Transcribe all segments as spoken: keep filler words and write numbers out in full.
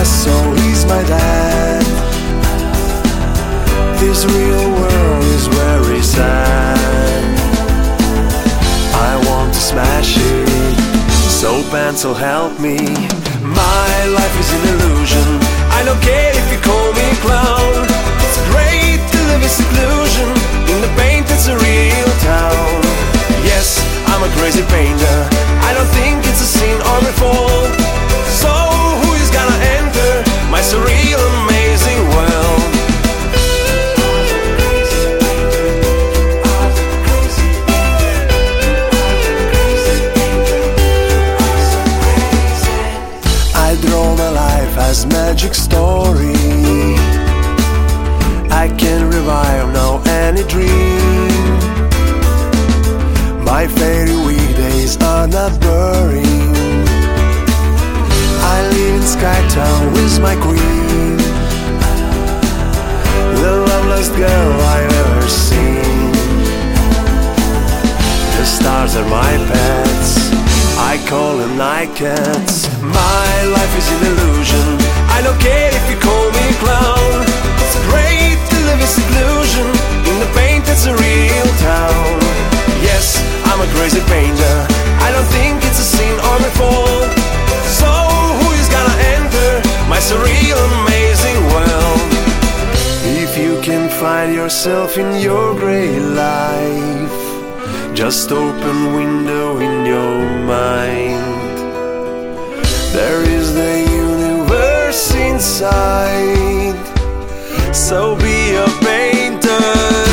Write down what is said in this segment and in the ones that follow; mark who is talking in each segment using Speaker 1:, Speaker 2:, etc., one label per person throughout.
Speaker 1: Picasso, he's my dad. This real world is very sad. I want to smash it, so pencil help me. My life is an illusion, I don't care if you call me clown. It's great to live in seclusion, in the paint it's a real town. Yes, I'm a crazy painter, I don't think it's a sin or my fault. So who is gonna enter my surreal amazing world? I draw my life as magic story. I can revive now any dream. My fairy weekdays are not boring. I live in Skytown with my queen, the loveliest girl I've ever seen. The stars are my pets, I call them night cats. My life is an illusion, I don't care if you call me clown. It's great to live in seclusion, in the paint it's a real town. Yes, I'm a crazy painter, I don't think it's a sin or my fault. So who is gonna enter my surreal amazing world? If you can find yourself in your great life, just open window in your mind. There is the universe inside, so be a painter.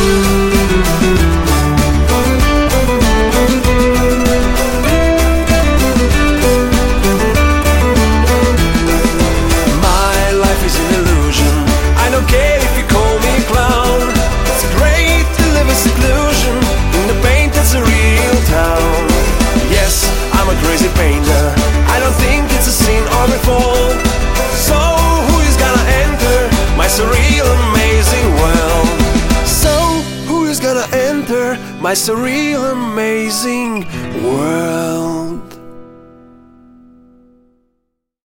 Speaker 1: My life is an illusion, I don't care if you call me clown. It's great to live in seclusion, in the paint it's a real town. Yes, I'm a crazy painter, I don't think it's a sin or my fault. So who is gonna enter my surreal amazing world? So who is gonna enter my surreal amazing world?